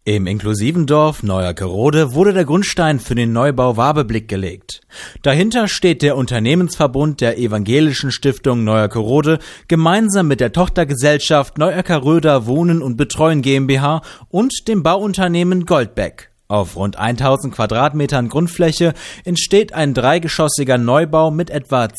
Im inklusiven Dorf Neuerkerode wurde der Grundstein für den Neubau Wabeblick gelegt. Dahinter steht der Unternehmensverbund der Evangelischen Stiftung Neuerkerode gemeinsam mit der Tochtergesellschaft Neuerkeröder Wohnen und Betreuen GmbH und dem Bauunternehmen Goldbeck. Auf rund 1000 Quadratmetern Grundfläche entsteht ein dreigeschossiger Neubau mit etwa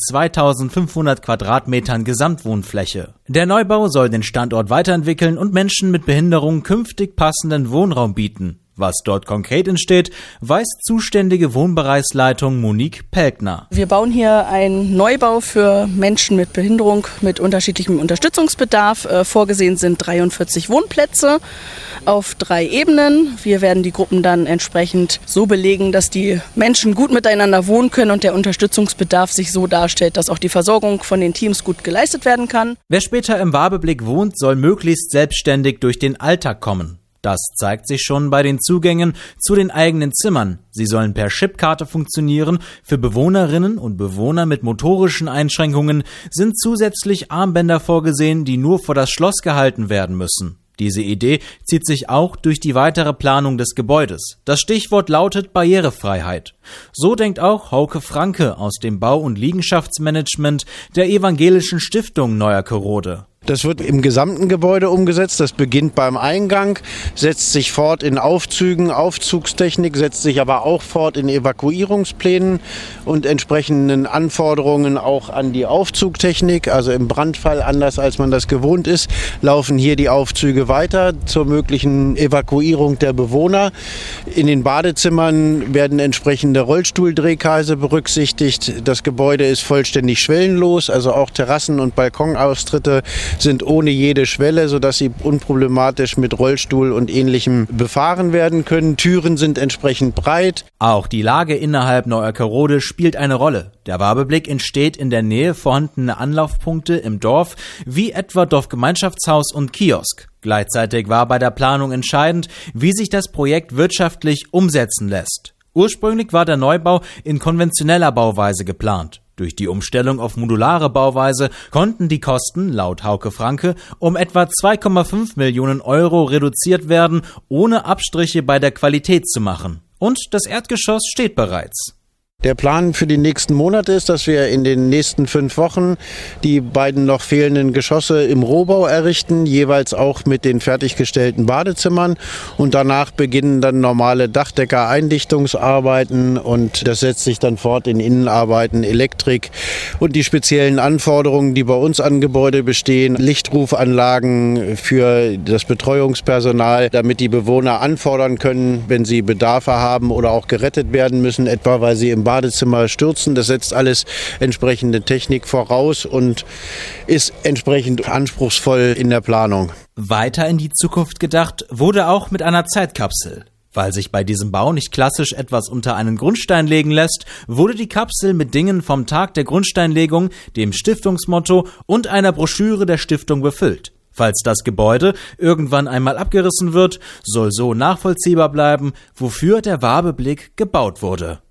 2500 Quadratmetern Gesamtwohnfläche. Der Neubau soll den Standort weiterentwickeln und Menschen mit Behinderung künftig passenden Wohnraum bieten. Was dort konkret entsteht, weiß zuständige Wohnbereichsleitung Monique Pelkner. Wir bauen hier einen Neubau für Menschen mit Behinderung mit unterschiedlichem Unterstützungsbedarf. Vorgesehen sind 43 Wohnplätze auf 3 Ebenen. Wir werden die Gruppen dann entsprechend so belegen, dass die Menschen gut miteinander wohnen können und der Unterstützungsbedarf sich so darstellt, dass auch die Versorgung von den Teams gut geleistet werden kann. Wer später im Wabeblick wohnt, soll möglichst selbstständig durch den Alltag kommen. Das zeigt sich schon bei den Zugängen zu den eigenen Zimmern. Sie sollen per Chipkarte funktionieren. Für Bewohnerinnen und Bewohner mit motorischen Einschränkungen sind zusätzlich Armbänder vorgesehen, die nur vor das Schloss gehalten werden müssen. Diese Idee zieht sich auch durch die weitere Planung des Gebäudes. Das Stichwort lautet Barrierefreiheit. So denkt auch Hauke Franke aus dem Bau- und Liegenschaftsmanagement der Evangelischen Stiftung Neuerkerode. Das wird im gesamten Gebäude umgesetzt. Das beginnt beim Eingang, setzt sich fort in Aufzügen, Aufzugstechnik, setzt sich aber auch fort in Evakuierungsplänen und entsprechenden Anforderungen auch an die Aufzugtechnik. Also im Brandfall, anders als man das gewohnt ist, laufen hier die Aufzüge weiter zur möglichen Evakuierung der Bewohner. In den Badezimmern werden entsprechende Rollstuhldrehkreise berücksichtigt. Das Gebäude ist vollständig schwellenlos, also auch Terrassen- und Balkonaustritte sind ohne jede Schwelle, sodass sie unproblematisch mit Rollstuhl und Ähnlichem befahren werden können. Türen sind entsprechend breit. Auch die Lage innerhalb Neuerkerode spielt eine Rolle. Der Wabeblick entsteht in der Nähe vorhandener Anlaufpunkte im Dorf, wie etwa Dorfgemeinschaftshaus und Kiosk. Gleichzeitig war bei der Planung entscheidend, wie sich das Projekt wirtschaftlich umsetzen lässt. Ursprünglich war der Neubau in konventioneller Bauweise geplant. Durch die Umstellung auf modulare Bauweise konnten die Kosten, laut Hauke Franke, um etwa 2,5 Millionen Euro reduziert werden, ohne Abstriche bei der Qualität zu machen. Und das Erdgeschoss steht bereits. Der Plan für die nächsten Monate ist, dass wir in den nächsten 5 Wochen die beiden noch fehlenden Geschosse im Rohbau errichten, jeweils auch mit den fertiggestellten Badezimmern. Und danach beginnen dann normale Dachdecker-Eindichtungsarbeiten und das setzt sich dann fort in Innenarbeiten, Elektrik und die speziellen Anforderungen, die bei uns an Gebäude bestehen. Lichtrufanlagen für das Betreuungspersonal, damit die Bewohner anfordern können, wenn sie Bedarfe haben oder auch gerettet werden müssen, etwa weil sie im Badezimmer stürzen. Das setzt alles entsprechende Technik voraus und ist entsprechend anspruchsvoll in der Planung. Weiter in die Zukunft gedacht wurde auch mit einer Zeitkapsel. Weil sich bei diesem Bau nicht klassisch etwas unter einen Grundstein legen lässt, wurde die Kapsel mit Dingen vom Tag der Grundsteinlegung, dem Stiftungsmotto und einer Broschüre der Stiftung befüllt. Falls das Gebäude irgendwann einmal abgerissen wird, soll so nachvollziehbar bleiben, wofür der Wabeblick gebaut wurde.